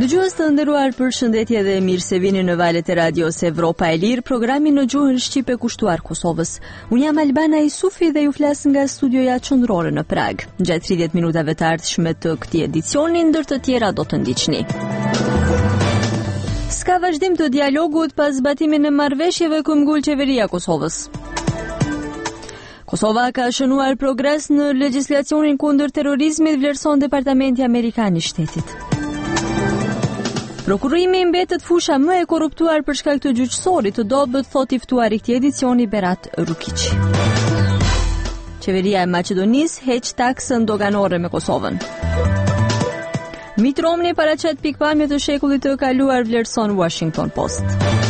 Dëgjues të nderuar, përshëndetje dhe mirë se vini në valët e radios Evropa e Lirë, programin në gjuhën shqipe kushtuar Kosovës. Unë jam Albana Isufi dhe ju flas nga studioja qendrore në Prag. Gjatë 30 minutave të ardhshme të këtij edicioni, ndër të tjera do të ndiqni. Ska vazhdim të dialogut pas zbatimin e marrëveshjeve ku mbul qeveria e Kosovës. Kosova ka shënuar progres në legjislacionin kundër terrorizmit, vlerëson Departamenti Amerikan i Shtetit. Prokurimi mbetet fusha më e korruptuar për shkak të gjyqësorit të dobët, thot i ftuari këtij edicioni Berat Rukić. Qeveria e Maqedonisë heq taksën doganore me Kosovën. Mitt Romney paraqet pikpamje të shekullit të kaluar, vlerëson Washington Post.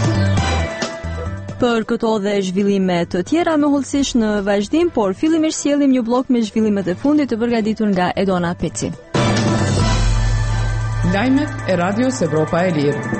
Për këto dhe zhvillime të tjera më hollësisht në vazhdim, por fillimisht sjellim një blok me zhvillimet e fundit të përgatitur nga Edona Peci. Lajmet e Radios Evropa e Lirë.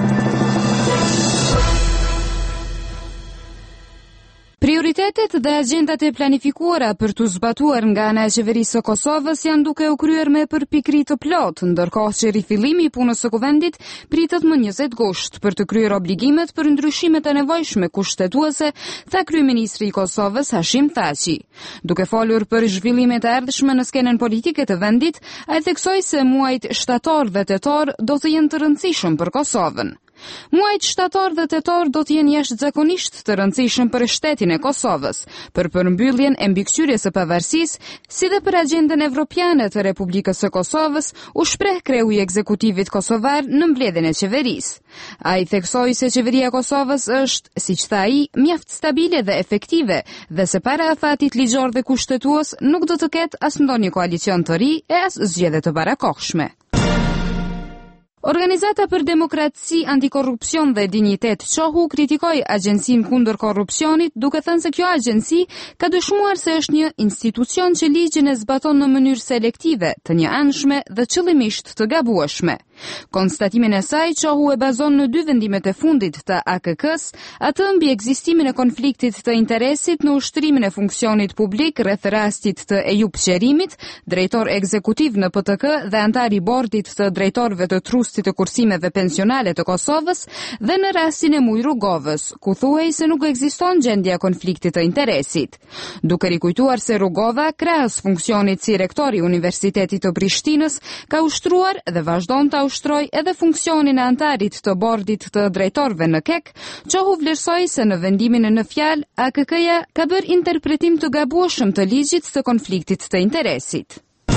Prioritetet dhe agjendat e planifikuara për të zbatuar nga ana e qeverisë së Kosovës janë duke u kryer me përpikri të plot, ndërkohë që rifillimi i punës së kuvendit pritet më 20 gusht për të kryer obligimet për ndryshimet e nevojshme kushtetuese, tha kryeministri i Kosovës Hashim Thaçi. Duke folur për zhvillimet e ardhshme në skenën politike të vendit, ai theksoi se muajt shtator dhe tetor do të jenë të rëndësishëm për Kosovën. Muajt shtator dhe tetor do të jenë jashtëzakonisht të rëndësishëm për shtetin e Kosovës, për përmbylljen e mbikëqyrjes së pavarësisë, si dhe për agjendën evropiane të Republikës së Kosovës, u shpreh kreu i ekzekutivit kosovar në mbledhjen e qeverisë. Ai theksoi se qeveria e Kosovës është, siç tha ai, mjaft stabile dhe efektive, dhe se para afatit ligjor dhe kushtetues nuk do të ketë as ndonjë koalicion të ri e as zgjedhje të parakohshme. Organizata për Demokraci, Antikorrupsion dhe Dinjitet Çohu kritikoi Agjencinë kundër korrupsionit, duke thënë se kjo agjenci ka dëshmuar se është një institucion që ligjin e zbaton në mënyrë selektive, të njëanshme dhe qëllimisht të gabueshme. Konstatimin e saj, Çohu e bazon në 2 vendimet e fundit të AKK-s, atë mbi ekzistimin e konfliktit të interesit në ushtrimin e funksionit publik rreth rastit të Ejup Qerimit, drejtor ekzekutiv në PTK dhe antar i bordit të drejtorëve të trustit të kursimeve pensionale të Kosovës, dhe në rastin e Muj Rrugovës, ku thuhej se nuk ekziston gjendja e konfliktit të interesit. Duke rikujtuar se Rrugova, krahas funksionit si rektor i Universitetit të Prishtinës, ka ushtruar dhe vazhdon ta ushtroj edhe funksionin e antarit të bordit të drejtorëve në KEK, Çohu vlerësoi se në vendimin në fjalë, AKK-ja ka bërë interpretim të gabueshëm të ligjit të konfliktit të interesit.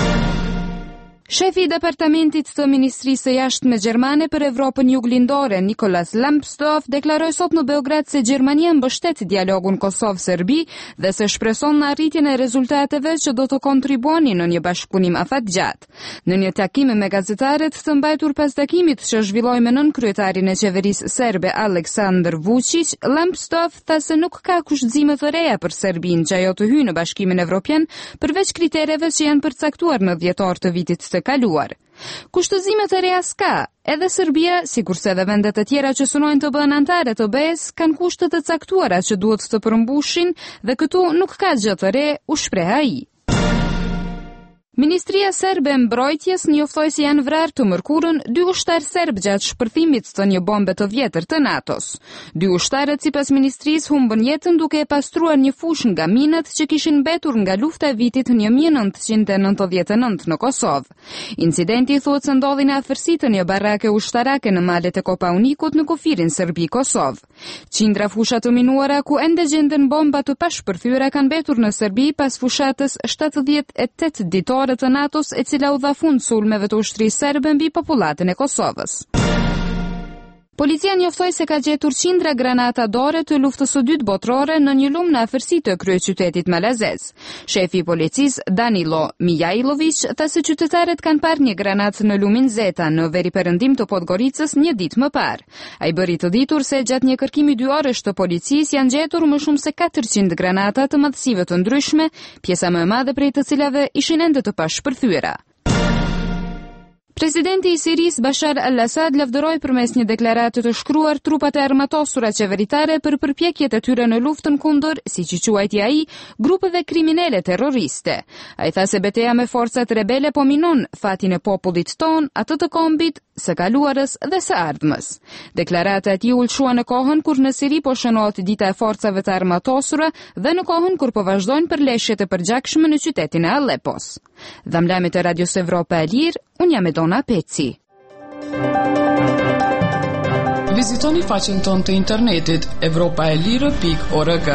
Shefi i Departamentit të Ministrisë së Jashtme Gjermane për Evropën Juglindore, Nicolas Lambsdorff, deklaroi sot në Beograd se Gjermania mbështet dialogun Kosovë-Serbi dhe se shpreson në arritjen e rezultateve që do të kontribuonin në një bashkëpunim afatgjatë. Në një takim me gazetarët të mbajtur pas takimit që zhvilloi me nënkryetarin e qeverisë serbe Aleksandar Vučić, Lambsdorff tha se nuk ka kushtëzime të reja për Serbinë që ajo të hyjë në Bashkimin Evropian, përveç kritereve që janë përcaktuar në dhjetor të vitit të kaluar. Kushtëzimet e reja s'ka, edhe Serbia, sikurse edhe vendet e tjera që synojnë të bëhen antare të BE-s, kanë kushte të caktuara që duhet të përmbushin dhe këtu nuk ka gjë të re, u shpreh ai. Ministria serbe e mbrojtjes njoftoi se janë vrarë të mërkurën 2 ushtarë serb gjatë shpërthimit të një bombe të vjetër të NATO-s. 2 ushtarët sipas ministrisë humbën jetën duke e pastruar një fushë nga minat që kishin mbetur nga lufta e vitit 1999 në Kosovë. Incidenti thuhet se ndodhi në afërsi të një barake ushtarake në malet e Kopaunikut në kufirin Serbi-Kosovë. Qindra fusha të minuara ku ende gjenden bomba të pashpërthyera kanë mbetur në Serbi pas fushatës 78 ditore të NATO-s, e cila u dha fund sulmeve të ushtrisë serbe mbi popullatën e Kosovës. Policia njoftoi se ka gjetur qindra granata dore të luftës së dytë botërore në një lumë në afërsi të kryeqytetit malazez. Shefi i policisë Danilo Mijailović tha se qytetarët kanë parë një granatë në lumin Zeta në veriperëndim të Podgoricës një ditë më parë. Ai bëri të ditur se gjatë një kërkimi 2 orësh të policisë janë gjetur më shumë se 400 granata të madhësive të ndryshme, pjesa më e madhe prej të cilave ishin ende të pashpërthyera. Presidenti I Sirisë Bashar al-Assad lavdëroi përmes një deklarate të shkruar trupat e armatosura qeveritare për përpjekjet e tyre në luftën kundër, siç i quajti ai, grupeve kriminale terroriste. Ai tha se betejë me forcat rebele po minon fatin e popullit ton, atë të kombit, së kaluarës dhe së ardhmës. Deklarata e tij ulshua në kohën kur në Siri po shënohet dita e forcave të armatosura dhe në kohën kur po vazhdojnë përleshjet e përgjakshme në qytetin e Aleppos. Dhamlamit e Radios Evropa e Lirë, unë jam Edona Peci. Vizitoni faqen tonë të internetit evropaelire.org.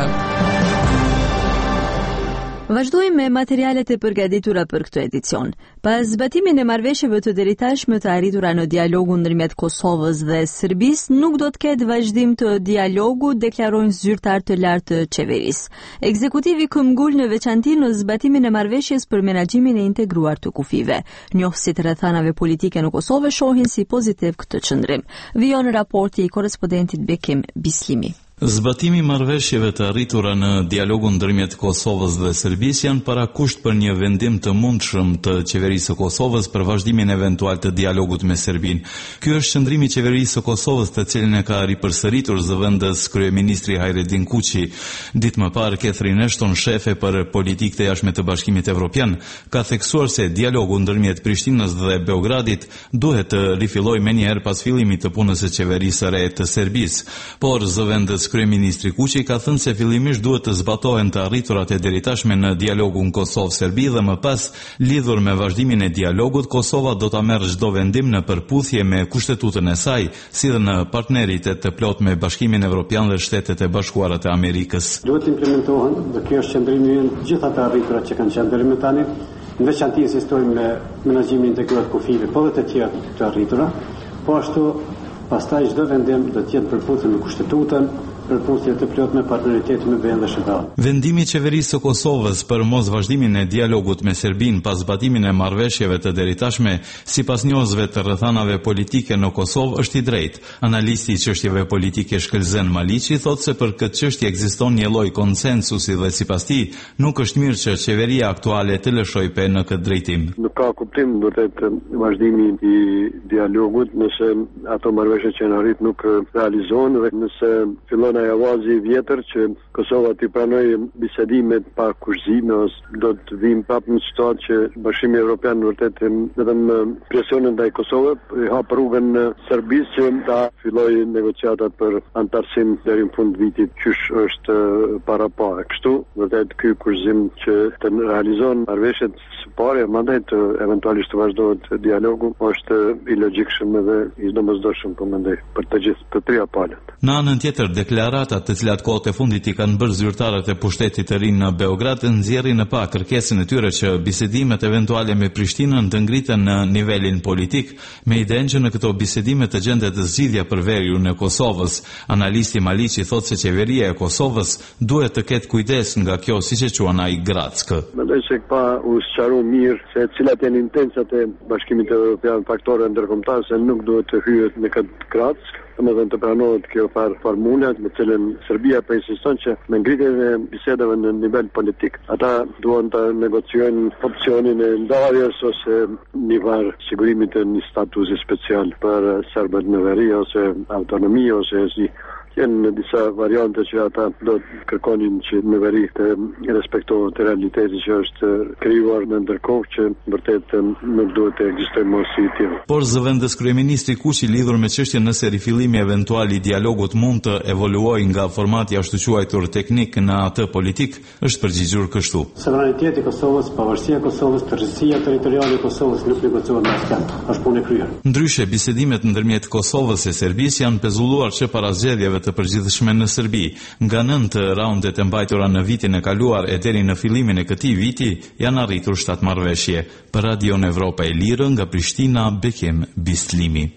Vazhdojmë me materialet e përgatitura për këtë edicion. Pas zbatimin e marrëveshjeve të deritashme të arritura në dialogun ndërmjet Kosovës dhe Serbisë, nuk do të ketë vazhdim të dialogut, deklarojnë zyrtar të lartë të qeverisë. Ekzekutivi këmbgul në veçanti në zbatimin e marrëveshjes për menaxhimin e integruar të kufive. Njohësit rrethanave politike në Kosovë shohin si pozitiv këtë qëndrim. Vijon raporti I korrespondentit Bekim Bislimi. Zbatimi marrëveshjeve të arritura në dialogun ndërmjet Kosovës dhe Serbisë janë parakusht për një vendim të mundshëm të qeverisë së Kosovës për vazhdimin eventual të dialogut me Serbinë. Ky është qëndrimi I qeverisë së Kosovës, të cilin e ka ripërsëritur zëvendës kryeministri Hajredin Kuqi. Ditë më parë, Catherine Ashton, shefe për politikë të jashtme të Bashkimit Evropian, ka theksuar se dialogu ndërmjet Prishtinës dhe Beogradit duhet të rifillojë menjëherë pas fillimit të punës së qeverisë së re të Serbisë. Por zëvendës kryeministri Kuqi ka thënë se fillimisht duhet të zbatohen të arriturat e deritashme në dialogun Kosovë-Serbi dhe më pas, lidhur me vazhdimin e dialogut, Kosova do ta merrë çdo vendim në përputhje me kushtetutën e saj, si dhe në partneritet të plot me Bashkimin Evropian dhe Shtetet e Bashkuara të Amerikës. Duhet implementohen, dhe kjo është qëndrimi ynë, gjitha të arriturat që kanë qenë deri më tani, në veçanti insistojmë me menaxhimin integruar të kufive, po dhe të tjerë të arritura, po ashtu pastaj çdo vendim do të jetë përputhje me kushtetutën, përputhje të plot me partneritetin me BE dhe SHBA. Vendimi I qeverisë së Kosovës për mos vazhdimin e dialogut me Serbinë pas zbatimin e marrëveshjeve të deritashme, sipas njohësve të rrethanave politike në Kosovë, është I drejtë. Analisti I çështjeve politike Shkëlzen Maliqi thotë se për këtë çështje ekziston një lloj konsensusi dhe sipas tij nuk është mirë që qeveria aktuale të lëshojë pe në këtë drejtim. Nuk ka kuptim vërtet vazhdimi I dialogut nëse ato marrëveshje që në arrit nuk realizohen dhe nëse fillon avazi I vjetër që Kosova t'i pranojë bisedimet pa kushëzime ose do të vim prapë në situatë që Bashkimi Evropian vërtet vetëm presionin ndaj Kosovës I hap rrugën në Serbisë që ta fillojë negociatat për antarësim deri në fund vitit qysh është para pa. Kështu vërtet ky kushëzim që të realizon marrëveshjet së pare, mandej të eventualisht të vazhdohet dialogu, është I logjikshëm dhe I domosdoshëm po mendoj për të gjithë të trija palët. Në anën tjetër, deklaratat të cilat kohët e fundit I kanë bërë zyrtarët e pushtetit të rinë në Beograd nxjerrin në pa kërkesën e tyre që bisedimet eventuale me Prishtinën të ngriten në nivelin politik, me idenë që në këto bisedime të gjendet zgjidhja për veriun e Kosovës. Analisti Maliqi thotë se qeveria e Kosovës duhet të ketë kujdes nga kjo, siç e quan ai Grackë. Mendoj se pa u sqaruar mirë se cilat janë intensat e Bashkimit Evropian, faktore ndërkombëtar, se nuk duhet të hyhet në këtë Grackë. Domethënë të pranohet kjo formula me cilën Serbia po insiston që me ngritjen e bisedave në nivel politik, ata duan të negociojnë opsionin e ndarjes ose një varë sigurimit të një statusi special për serbët në veri ose autonomi ose si janë në disa variante që ata do të kërkonin që në veri të respektohet realiteti që është krijuar në ndërkohë që vërtet nuk duhet të ekzistojë mos I tillë. Por zëvendës kryeministri Kuqi lidhur me çështjen nëse rifillimi eventual I dialogut mund të evoluojë nga formati ashtu quajtur teknik në atë politik, është përgjigjur kështu. Sovraniteti I Kosovës, pavarësia e Kosovës, tërësia territoriale e Kosovës nuk negociohet me asnjë. Është punë e kryer. Ndryshe, bisedimet ndërmjet Kosovës e Serbisë janë pezulluar që para zgjedhjeve të përgjithshme në Serbi. Nga 9 raundet e mbajtura në vitin e kaluar e deri në fillimin e këtij viti janë arritur 7 marrëveshje. Për Radion Evropa e Lirë nga Prishtina, Bekim Bislimi.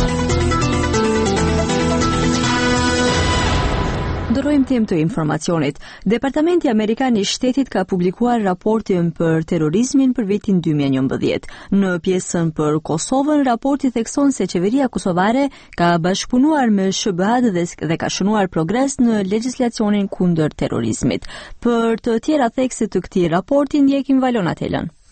Ndërrojmë temë të informacionit. Departamenti Amerikan I Shtetit ka publikuar raportin për terrorizmin për vitin 2011. Në pjesën për Kosovën, raporti thekson se qeveria kosovare ka bashkëpunuar me SHBA dhe ka shënuar progres në legjislacionin kundër terrorizmit. Për të tjera thekse të këtij raporti ndjekim Valona Telën.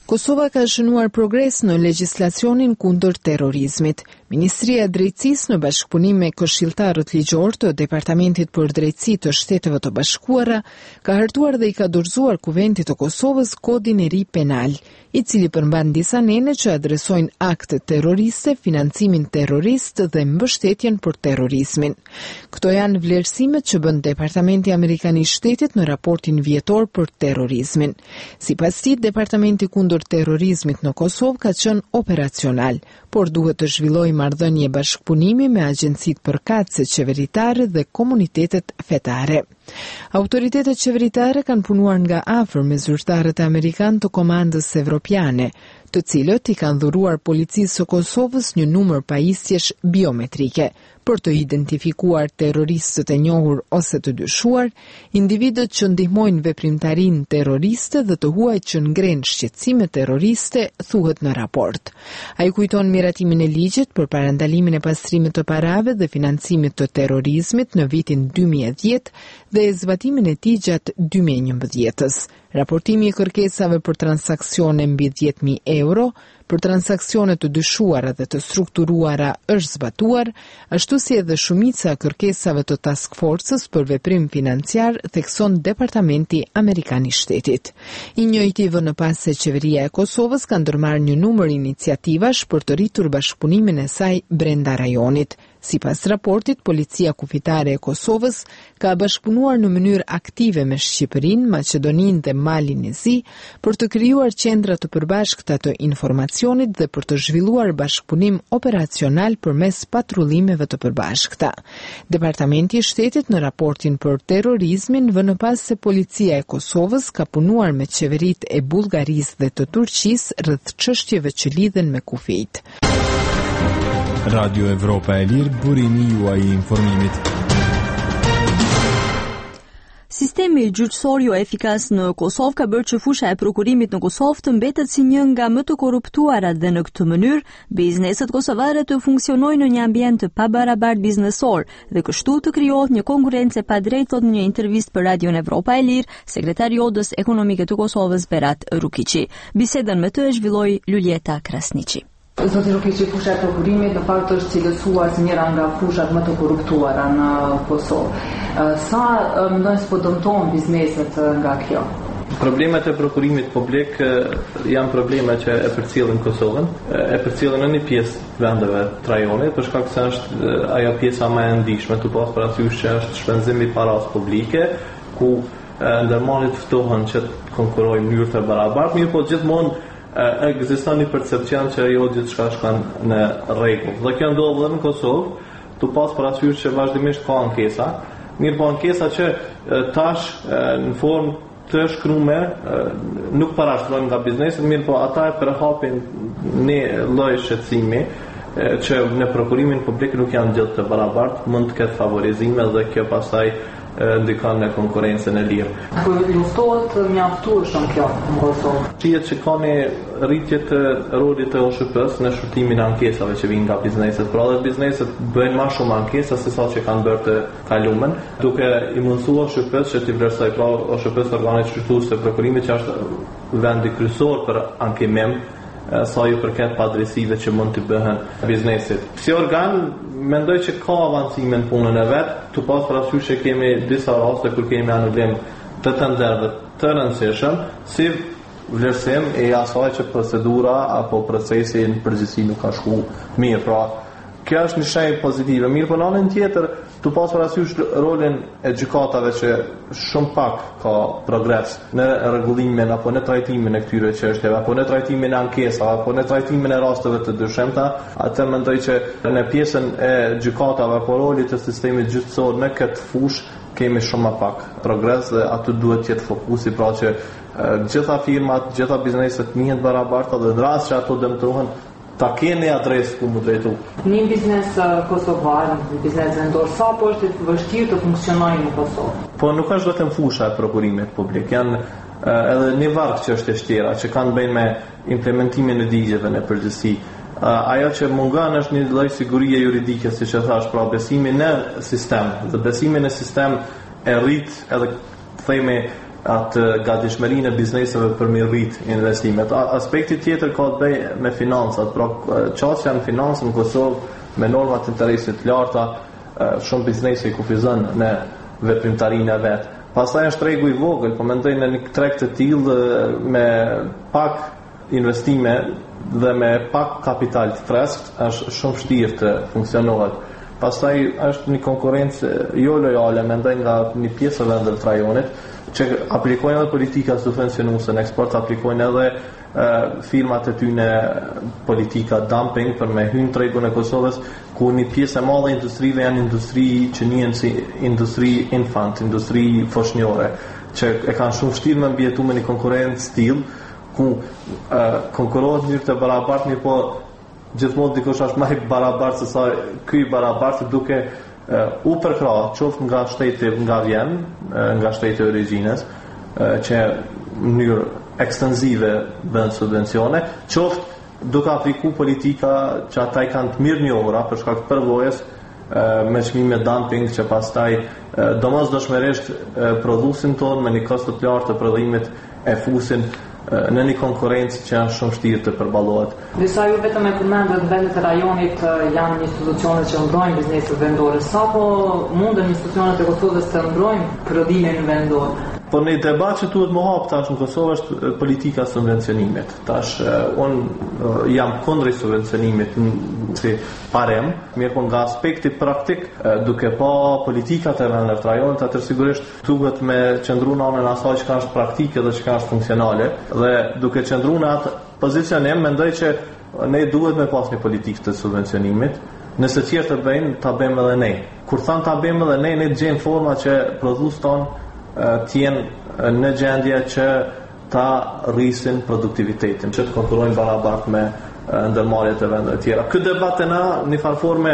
Kosova ka shënuar progres në legjislacionin kundër terrorizmit. Ministria e Drejtësisë në bashkëpunim me këshilltarët ligjor të Departamentit për Drejtësi të Shteteve të Bashkuara ka hartuar dhe i ka dorëzuar Kuventit të Kosovës kodin e ri penal, i cili përmban disa nene që adresojnë akte terroriste, financimin terrorist dhe mbështetjen për terrorizmin. Këto janë vlerësimet që bën Departamenti Amerikan i Shtetit në raportin vjetor për terrorizmin. Sipas tij, Departamenti kundër terrorizmit në Kosovë ka qenë operacional, por duhet të zhvillojë marrëdhënie bashkëpunimi me agjencitë përkatëse qeveritare dhe komunitetet fetare. Autoritetet qeveritare kanë punuar nga afër me zyrtarët amerikan të Komandës Evropiane, të cilët i kanë dhuruar policisë së Kosovës një numër pajisjesh biometrike për të identifikuar terroristët e njohur ose të dyshuar, individët që ndihmojnë veprimtarinë terroriste dhe të huaj që ngren shqetësime terroriste, thuhet në raport. Ai kujton miratimin e ligjit për parandalimin e pastrimit të parave dhe financimit të terrorizmit në vitin 2010 dhe e zbatimin e tij gjatë 2011-s. Raportimi i kërkesave për transaksione mbi 10.000 euro, për transaksione të dyshuara dhe të strukturuara është zbatuar, ashtu si edhe shumica kërkesave të task forces për veprim financiar, thekson Departamenti Amerikan i Shtetit. I njëjti vë në pas se qeveria e Kosovës ka ndërmarrë një numër iniciativash për të rritur bashkëpunimin e saj brenda rajonit. Sipas raportit, Policia Kufitare e Kosovës ka bashkëpunuar në mënyrë aktive me Shqipërinë, Maqedoninë dhe Malin e Zi për të krijuar qendra të përbashkëta të informacionit dhe për të zhvilluar bashkëpunim operacional përmes patrullimeve të përbashkëta. Departamenti i Shtetit në raportin për terrorizmin vë në pas se Policia e Kosovës ka punuar me qeveritë e Bullgarisë dhe të Turqisë rreth çështjeve që lidhen me kufijt. Radio Evropa e Lirë, burimi juaj i informimit. Sistemi gjyqësor jo efikas në Kosovë ka bërë që fusha e prokurimit në Kosovë të mbetet si një nga më të korruptuarat dhe në këtë mënyrë, bizneset kosovare të funksionojnë në një ambient të pabarabartë biznesor dhe kështu të krijohet një konkurrencë pa drejtë, thot në një intervistë për Radion Evropa e Lirë, sekretari i Odës Ekonomike të Kosovës Berat Rukiqi. Bisedën me të e zhvilloi Luljeta Krasniqi. Zoti Rukiqi, fusha e prokurimit në fakt është cilësuar si njëra nga fushat më të korruptuara në Kosovë. Sa mendojnë se po dëmtojnë bizneset nga kjo? Problemet e prokurimit publik janë probleme që e përcjellin Kosovën, e përcjellin në një pjesë vendeve të rajonit, për shkak se është ajo pjesa më e ndihshme, të pas parasysh që është shpenzimi i paras publike, ku ndërmarrjet ftohen që të konkurrojnë në mënyrë të barabartë, mirë po gjithmonë ekziston një percepcion që jo gjithçka shkon në rregull. Dhe kjo ndodh edhe në Kosovë, të pas parasysh që vazhdimisht ka ankesa, mirë po ankesa që tash në formë të shkruar nuk parashtrohen nga bizneset, mirë po ata e përhapin një lloj shqetësimi që në prokurimin publik nuk janë gjithë të barabartë, mund të ketë favorizime dhe kjo pastaj ndikon në konkurrencën e lirë. Po luftohet mjaftueshëm kjo në Kosovë. Shihet që ka një rritje të rolit të OSHP-s në shurtimin e ankesave që vijnë nga bizneset. Pra edhe bizneset bëjnë më shumë ankesa se sa që kanë bërë të kalumen, duke i mundsuar OSHP-s që t'i vlerësoj. Pra OSHP-s organit shqyrtues të prokurimit që është vendi kryesor për ankimim sa ju përket padrejësive që mund të bëhen biznesit. Si organ, mendoj që ka avancime në punën e vet, tu pas parasysh që kemi disa raste kur kemi anulim të tenderëve të rëndësishëm, si vlerësim e asaj që procedura apo procesi në përgjithësi nuk ka shkuar mirë. Pra, kjo është një shenjë pozitive. Mirë, por në anën tjetër, tu pas parasysh rolin e gjykatave që shumë pak ka progres në rregullimin apo në trajtimin e këtyre çështjeve, apo në trajtimin e ankesave, apo në trajtimin e rasteve të dyshemta, atë mendoj që në pjesën e gjykatave apo rolit të sistemit gjyqësor në këtë fushë kemi shumë më pak progres dhe aty duhet të jetë fokusi, pra që gjitha firmat, gjitha bizneset njihen barabarta dhe në rast që ato dëmtohen ta keni adresë ku mu drejtu. Një biznes kosovar, një biznes vendor, sa po është vështirë të funksionojë në Kosovë? Po nuk është vetëm fusha e prokurimit publik, janë edhe një varg çështje tjera që kanë bëjnë me implementimin e ligjeve në përgjithësi. Ajo që mungon është një lloj sigurie juridike, siç e thash, pra besimi në sistem. Dhe besimi në sistem e rrit edhe themi atë gatishmërinë e bizneseve për me rrit investimet. Aspekti tjetër ka të bëjë me financat, pra çështja në financë në Kosovë me normat interesit të larta, shumë biznese i kufizon në veprimtarinë e vet. Pastaj është tregu i vogël, po mendoj në një treg të tillë me pak investime dhe me pak kapital të freskët është shumë vështirë të funksionohet. Pastaj është një konkurrencë jo lojale, mendoj nga një pjesë e vendeve të rajonit, që aplikojnë edhe politika subvencionuese në eksport, aplikojnë edhe firmat e tyre politika dumping për me hyrë në tregun e Kosovës, ku një pjesë e madhe e industrive janë industri që njihen si industri infant, industri foshnjore, që e kanë shumë vështirë me mbijetu me një konkurrencë tillë, ku konkurohet në mënyrë të barabartë, mirë po gjithmonë dikush është më i barabartë se sa ky i barabartë, duke u përkra qoftë nga shteti nga vjen, nga shteti i origjinës, që në mënyrë ekstensive bën subvencione, qoftë duke apliku politika që ata i kanë të mirë njohura për shkak të përvojës, me çmime dumping që pastaj domosdoshmërisht prodhuesin tonë me një kosto të lartë të prodhimit e fusin në një konkurrencë që janë shumë vështirë të përballohet. Disa ju vetëm e përmendët vendet e rajonit janë institucionet që mbrojnë bizneset vendore. Sapo mundën institucionet e Kosovës të mbrojnë prodhimin vendor? Po në debat që duhet më hap tash në Kosovë është politika e subvencionimit. Tash unë jam kundër subvencionimit si parem, mirë po nga aspekti praktik, duke pa politikat e vendeve të rajonit, atë sigurisht duhet me qëndru në anën asaj që është praktike dhe që është funksionale, dhe duke qëndru në atë pozicionim, mendoj që ne duhet me pas një politikë të subvencionimit. Nëse tjerë të bëjnë, ta bëjmë edhe ne. Kur thanë ta bëjmë edhe ne të gjejmë forma që prodhues tonë t'jenë në gjendje që ta rrisin produktivitetin, që të konkurrojnë barabartë me ndërmarrjet e vendeve tjera. Ky debat e na në farforme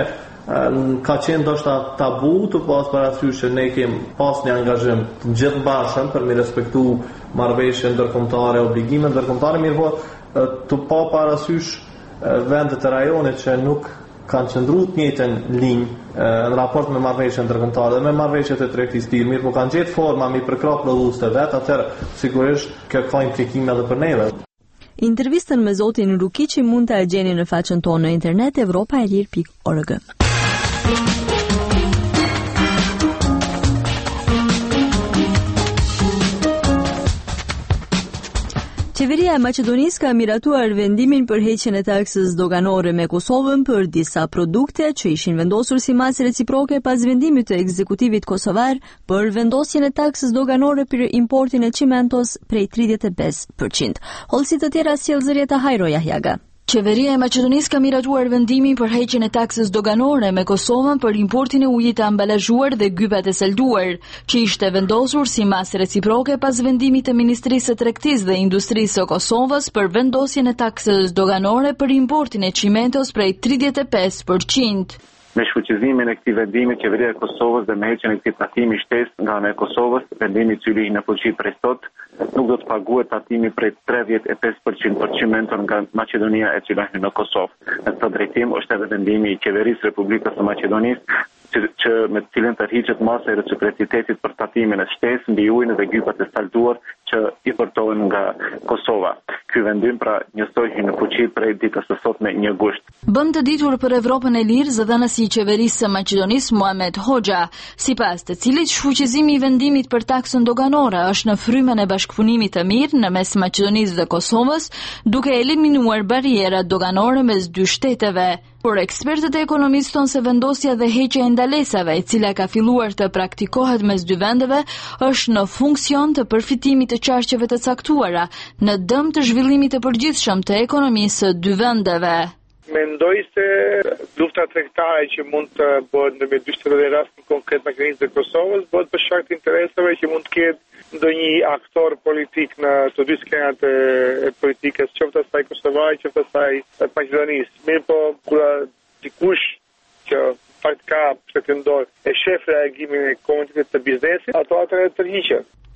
ka qenë ndoshta tabu, të pas parasysh që ne kemi pas një angazhim të gjithëbashëm për me respektu marrëveshje ndërkombëtare, obligime ndërkombëtare, mirë po të pa parasysh vendet e rajonit që nuk kanë qëndruar të njëjtën linjë në raport me marrëveshjen ndërkombëtare dhe me marrëveshjet e tregtisë tir, mirë po kanë gjetë forma mi përkrah prodhuesët e vet, atëherë sigurisht kjo ka implikime edhe për neve. Intervistën me zotin Rukiçi mund ta gjeni në faqen tonë në internet evropaelir.org. Qeveria e Maqedonisë ka miratuar vendimin për heqjen e taksës doganore me Kosovën për disa produkte që ishin vendosur si masë reciproke pas vendimit të ekzekutivit kosovar për vendosjen e taksës doganore për importin e çimentos prej 35%. Hollësi të tjera sjell zërjeta Hajro Jahjaga. Qeveria e Maqedonisë ka miratuar vendimin për heqjen e taksës doganore me Kosovën për importin e ujit të ambalazhuar dhe gypat e selduar, që ishte vendosur si masë reciproke pas vendimit të Ministrisë së Tregtisë dhe Industrisë së Kosovës për vendosjen e taksës doganore për importin e çimentos prej 35%. Me shfuqizimin e këtij vendimi, qeveria e Kosovës dhe me heqjen e këtij tatimi shtesë nga ana e Kosovës, vendimi i cili në fuqi prej sot, nuk do të paguhet tatimi prej 35% për çimenton nga Maqedonia e cila hyn në Kosovë. Në këtë drejtim është edhe vendimi i qeverisë Republikës së Maqedonisë që me të cilën tërhiqet masa e reciprocitetit për tatimin e shtesë mbi ujin dhe gypat e salduar që importohen nga Kosova. Ky vendim pra njësoj në fuqi prej ditës së sotme 1 gusht. Bëm të ditur për Evropën e Lirë zëdhënësi i qeverisë së Maqedonisë Muhamet Hoxha, sipas të cilit shfuqizimi i vendimit për taksën doganore është në frymën e bashkëpunimit të mirë në mes Maqedonisë dhe Kosovës, duke eliminuar barierat doganore mes dy shteteve. Por ekspertët e ekonomisë thonë se vendosja dhe heqja e ndalesave, e cila ka filluar të praktikohet mes dy vendeve, është në funksion të përfitimit të çarqeve të caktuara, në dëm të zhvillimit të përgjithshëm të ekonomisë së dy vendeve. Mendoj se lufta tregtare që mund të bëhet në dy shtetet e rastin konkret Maqedonisë dhe Kosovës bëhet për shkak të interesave që mund të ketë ndonjë aktor politik në të dy skenat e politikës, qoftë asaj kosovare, qoftë asaj maqedonisë. Mirë po, kur dikush që faktika pretendon e shef reagimin e komunitetit të biznesit, ato atëherë tërhiqet.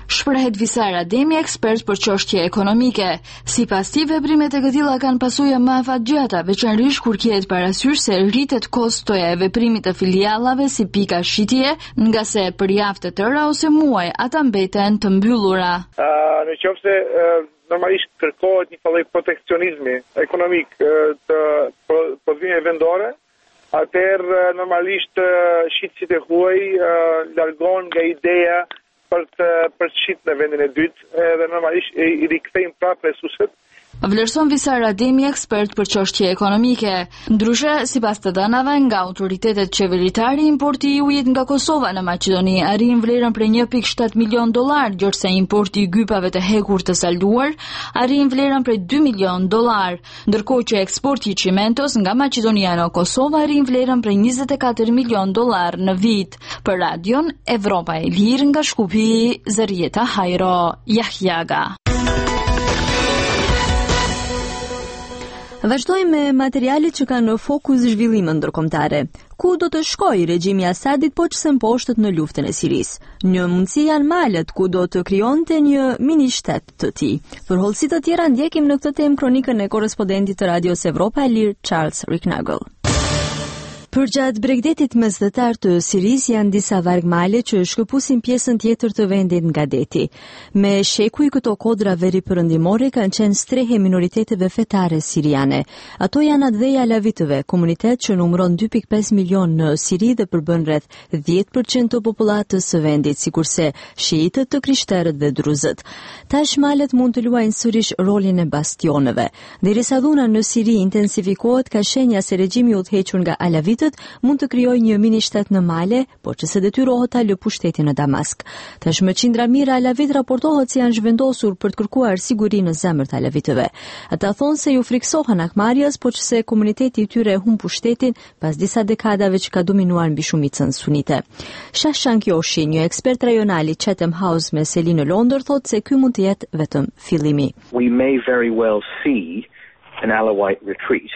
shprehet Visar Ademi, ekspert për çështje ekonomike. Sipas tij, veprimet e këtilla kanë pasojë më afatgjata, veçanërisht kur kihet parasysh se rritet kostoja e veprimit të filiallave si pika shitje, nga se për javë të tëra ose muaj ata mbeten të mbyllura. Në qoftë se normalisht kërkohet një lloj proteksionizmi ekonomik të prodhimeve vendore, atëherë normalisht shitësit e huaj largon nga ideja për të shit në vendin e dytë dhe normalisht i rikthejnë prapë resurset. Vlerëson Visar Ademi, ekspert për çështje ekonomike. Ndryshe, sipas të dhënave nga autoritetet qeveritare, importi i ujit nga Kosova në Maqedoni arrin vlerën prej 1.7 milion dollar, ndërsa importi i gypave të hekur të salduar arrin vlerën prej 2 milion dollar, ndërkohë që eksporti i çimentos nga Maqedonia në Kosovë arrin vlerën prej 24 milion dollar në vit. Për Radion Evropa e Lirë nga Shkupi, Zarieta Hajro, Jahjaga. Vazhdojmë me materialet që kanë në fokus zhvillime ndërkombëtare. Ku do të shkojë regjimi i Asadit po që se mposhtët në luftën e Sirisë? Një mundësi janë Malet, ku do të krijonte një mini shtet të tij. Për hollësi të tjera ndjekim në këtë temë kronikën e korrespondentit të Radios Evropa e Lirë, Charles Ricknagel. Përgjatë Bregdetit mesdhetar të Sirisë janë disa varg male që shkëpusin pjesën tjetër të vendit nga deti. Me shekuj këto kodra veri perëndimore kanë qenë strehe minoriteteve fetare siriane. Ato janë atdheja alavitëve, komunitet që numëron 2.5 milion në Siri dhe përbën rreth 10% të popullatës së vendit, sikurse shiitët, të krishterët dhe druzët. Tash malet mund të luajnë sërish rolin e bastioneve. Derisa dhuna në Siri intensifikohet, ka shenja se regjimi udhëhequr nga alavitët mund të krijojë një mini shtet në male, por që se detyrohet ta lë pushtetin në Damask. Tashmë qindra mijëra alavit raportohet se janë zhvendosur për të kërkuar siguri në zemër të alavitëve. Ata thonë se ju friksohen akmarrjes, por që se komuniteti i tyre humb pushtetin pas disa dekadave që ka dominuar mbi shumicën sunite. Shashan Kyoshi, një ekspert rajonal i Chatham House me seli në Londër, thotë se ky mund të jetë vetëm fillimi. We may very well see an Alawite retreat.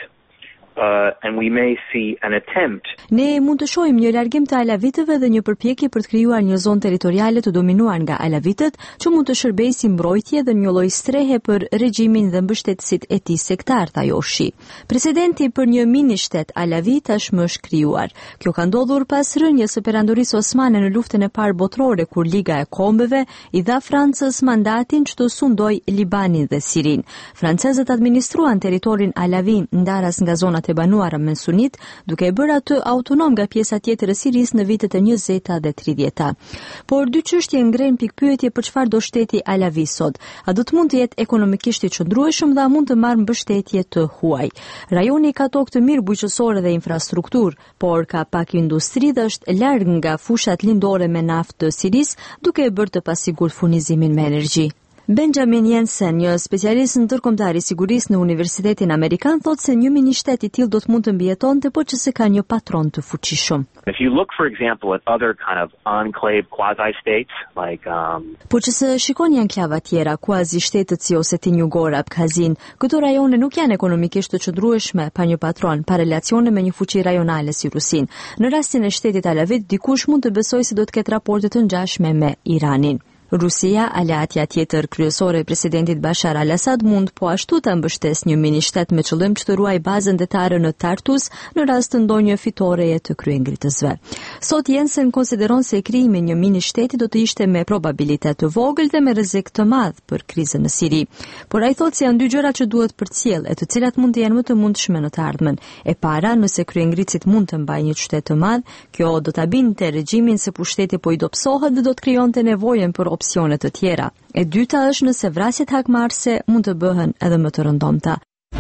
And we may see an attempt. Ne mund të shohim një largim të alavitëve dhe një përpjekje për të krijuar një zonë territoriale të dominuar nga alavitët, që mund të shërbejë si mbrojtje dhe një lloj strehe për regjimin dhe mbështetësit e tij sektar, tha Joshi. Presidenti për një mini shtet alavi tashmë është krijuar. Kjo ka ndodhur pas rënjes së perandorisë osmane në luftën e parë botërore, kur Liga e Kombeve i dha Francës mandatin që të sundoj Libanin dhe Sirin. Francezët administruan territorin alavi ndaras nga zonat e banuara me sunit, duke e bërë atë autonom nga pjesa tjetër e Sirisë në vitet e 20-ta dhe 30-ta. Por dy çështje ngren pikpyetje për çfarë do shteti alavi sot. A do të mund të jetë ekonomikisht i qëndrueshëm dhe a mund të marrë mbështetje të huaj? Rajoni ka tokë të mirë bujqësore dhe infrastrukturë, por ka pak industri dhe është larg nga fushat lindore me naftë të Sirisë, duke e bërë të pasigurt furnizimin me energji. Benjamin Jensen, një specialist në ndërkombëtar i sigurisë në Universitetin Amerikan, thotë se një mini shtet i tillë do të mund të mbijetonte, por që se ka një patron të fuqishëm. If you look, for example, at other kind of enclave quasi-states, like por që se shikoni anklava tjera, quasi shtetët si Oseti Jugor, Abkhazin, këto rajone nuk janë ekonomikisht të qëndrueshme pa një patron, pa relacione me një fuqi rajonale si Rusin. Në rastin e shtetit alavit, dikush mund të besojë se do të ketë raporte të ngjashme me Iranin. Rusia, aleatja tjetër kryesore e presidentit Bashar al-Assad, mund po ashtu të mbështes një mini shtet me qëllim që të ruaj bazën detare në Tartus në rast të ndonjë fitoreje të kryengritësve. Sot Jensen konsideron se krijimi një mini shteti do të ishte me probabilitet të vogël dhe me rrezik të madh për krizën në Siri. Por ai thotë se janë dy gjëra që duhet përcjell, e të cilat mund të jenë më të mundshme në të ardhmen. E para, nëse kryengritësit mund të mbajnë një qytet të madh, kjo do ta binte regjimin se pushteti po i dobësohet dhe do të krijonte nevojën për opsione të tjera. E dyta është nëse vrasjet hakmarrëse mund të bëhen edhe më të rëndomta.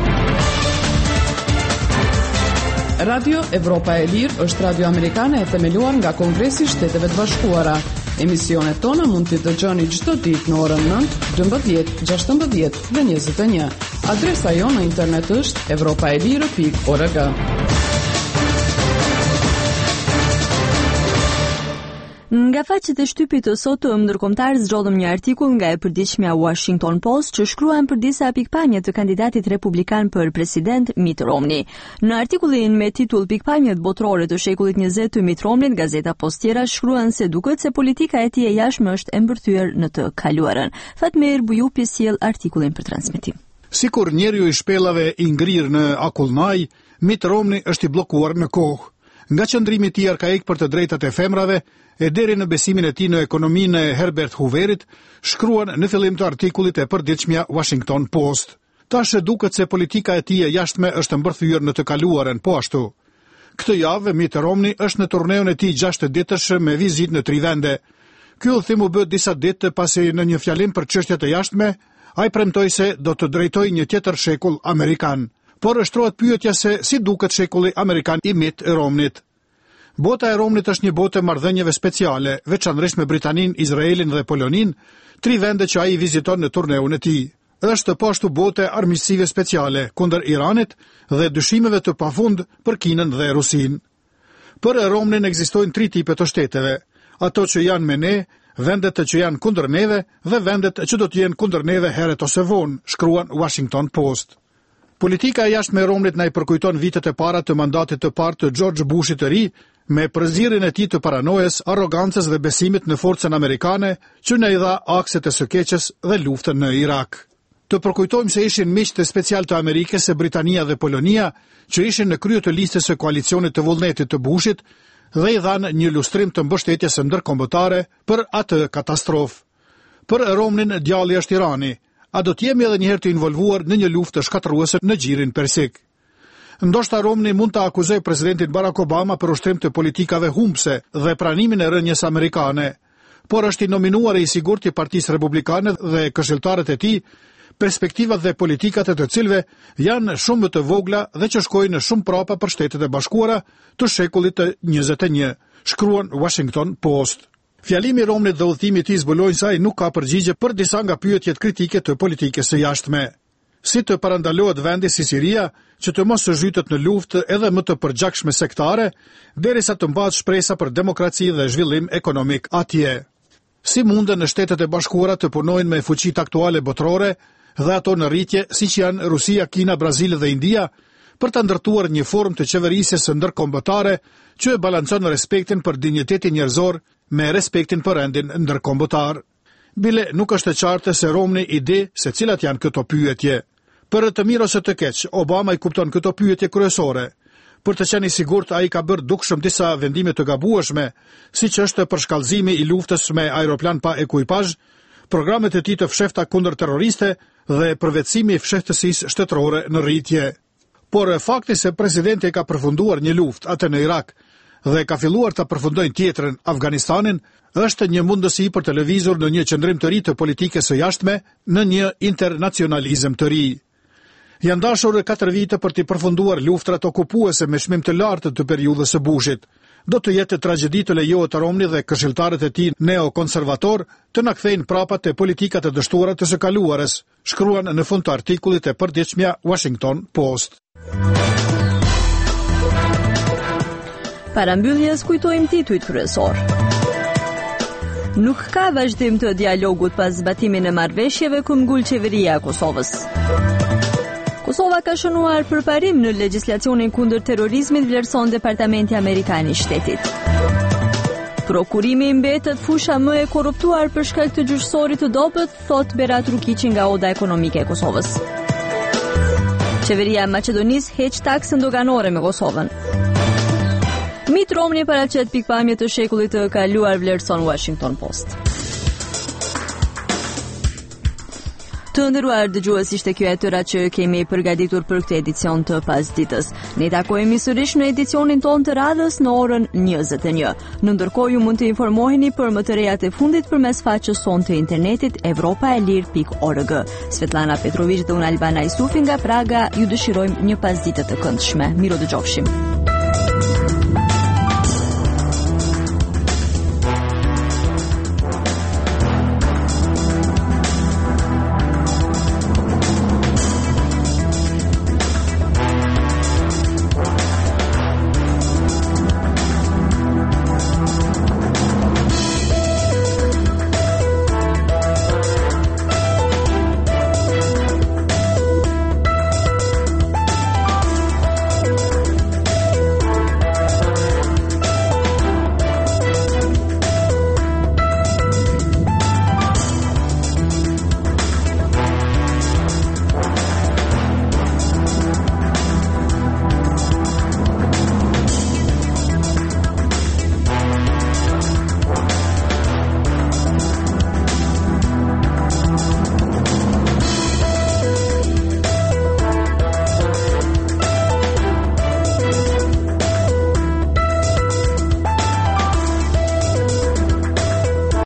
Radio Evropa e Lirë është radio amerikane e themeluar nga Kongresi i Shteteve të Bashkuara. Emisionet tona mund t'i dëgjoni çdo ditë në orën 9, 12, 16 dhe 21. Adresa jonë në internet është europaelire.org. Nga Nga faqet e shtypit të sotëm ndërkombëtar zgjodhëm një artikull nga e përditshmja Washington Post që shkruan për disa pikpamje të kandidatit republikan për president Mitt Romney. Në artikullin me titull Pikpamjet botërore të shekullit 20 të Mitt Romney, gazeta Postiera shkruan se duket se politika e tij e jashtme është e mbërthyer në të kaluarën. Fatmir Bujupi sjell artikullin për transmetim. Sikur njeriu i shpellave i ngrirë në akullnaj, Mitt Romney është i bllokuar në kohë. Nga qëndrimi i tij arkaik për të drejtat e femrave e deri në besimin e tij në ekonominë e Herbert Hooverit, shkruan në fillim të artikullit e përditshmja Washington Post. Tash duket se politika e tij e jashtme është mbërthyer në të kaluarën po ashtu. Këtë javë Mitt Romney është në turneun e tij 6 ditësh me vizitë në 3 vende. Ky udhëtim u bë disa ditë pasi në një fjalim për çështje të jashtme, ai premtoi se do të drejtojë një tjetër shekull amerikan. Por shtrohet pyetja se si duket shekulli amerikan i Mitt Romneyt. Bota e Romneyt është një botë marrëdhënieve speciale, veçanërisht me Britaninë, Izraelin dhe Poloninë, 3 vende që ai viziton në turneun e tij. Është po ashtu botë armiqësive speciale kundër Iranit dhe dyshimeve të pafund për Kinën dhe Rusinë. Për Romneyn ekzistojnë 3 tipe të shteteve: ato që janë me ne, vendet që janë kundër neve dhe vendet që do të jenë kundër neve herët ose vonë, shkruan Washington Post. Politika e jashtme e Romneyt na i përkujton vitet e para të mandatit të parë të George Bushit të ri, me përzierjen e tij të paranojes, arrogancës dhe besimit në forcën amerikane, që na i dha akset e së keqes dhe luftën në Irak. Të përkujtojmë se ishin miqtë special të Amerikës e Britania dhe Polonia, që ishin në krye të listës së koalicionit të vullnetit të Bushit dhe i dhanë një lustrim të mbështetjes së ndërkombëtare për atë katastrofë. Për Romneyn djalli është Irani. A do të jemi edhe një herë të involvuar në një luftë shkatërruese në gjirin persik? Ndoshta Romney mund të akuzojë presidentin Barack Obama për ushtrim të politikave humbse dhe pranimin e rënjes amerikane, por është i nominuar i sigurt i Partisë Republikane dhe këshilltarët e tij, perspektivat dhe politikat e të cilëve janë shumë më të vogla dhe që shkojnë shumë prapa për Shtetet e Bashkuara të shekullit të 21, shkruan Washington Post. Fjalimi i Romneyt dhe udhëtimi i tij zbulojnë se ai nuk ka përgjigje për disa nga pyetjet kritike të politikës së jashtme. Si të parandalohet vendi si Siria, që të mos së zhytet në luftë edhe më të përgjakshme sektare, derisa të mbahet shpresa për demokraci dhe zhvillim ekonomik atje. Si munden në Shtetet e Bashkuara të punojnë me fuqitë aktuale botërore dhe ato në rritje, siç janë Rusia, Kina, Brazili dhe India, për të ndërtuar një formë të qeverisjes së ndërkombëtare që e balancon respektin për dinjitetin njerëzor me respektin për rendin ndërkombëtar. Bile nuk është e qartë se Romney i di se cilat janë këto pyetje. Për të mirë ose të keq, Obama i kupton këto pyetje kryesore. Për të qenë i sigurt, ai ka bërë dukshëm disa vendime të gabueshme, siç është përshkallëzimi i luftës me aeroplan pa ekuipazh, programet e tij të fshehta kundër terroriste dhe përvetësimi i fshehtësisë shtetërore në rritje. Por fakti se presidenti ka përfunduar një luftë atë në Irak dhe ka filluar të përfundojnë tjetrën, Afganistanin, është një mundësi për të lëvizur në një qëndrim të ri të politikës së jashtme në një internacionalizëm të ri. Janë dashur 4 vite për të përfunduar luftrat okupuese me çmim të lartë të periudhës së Bushit. Do të jetë tragjedi të lejohet Romney dhe këshilltarët e tij neokonservator të na kthejnë prapa te politikat e dështuara të së kaluarës, shkruan në fund të artikullit e përditshmja Washington Post. Para mbylljes kujtojmë titujt kryesor. Nuk ka vazhdim të dialogut pas zbatimin e marrëveshjeve ku ngul qeveria e Kosovës. Kosova ka shënuar përparim në legjislacionin kundër terrorizmit, vlerëson Departamenti Amerikan i Shtetit. Prokurimi mbetet fusha më e korruptuar për shkak të gjyqësorit të dobët, thot Berat Rukiqi nga Oda Ekonomike e Kosovës. Qeveria e Maqedonisë heq taksën doganore me Kosovën. Mitt Romney paraqet pikpamje të shekullit të kaluar, vlerëson Washington Post. Të nderuar dëgjues, ishte kjo e tëra që kemi përgatitur për këtë edicion të pasditës. Ne takohemi sërish në edicionin ton të radhës në orën 21. Në ndërkohë ju mund të informoheni për më të rejat e fundit përmes faqes sonë të internetit evropaelir.org. Svetlana Petrović dhe unë Albana Isufi nga Praga ju dëshirojmë një pasditë të këndshme. Miro dëgjofshim.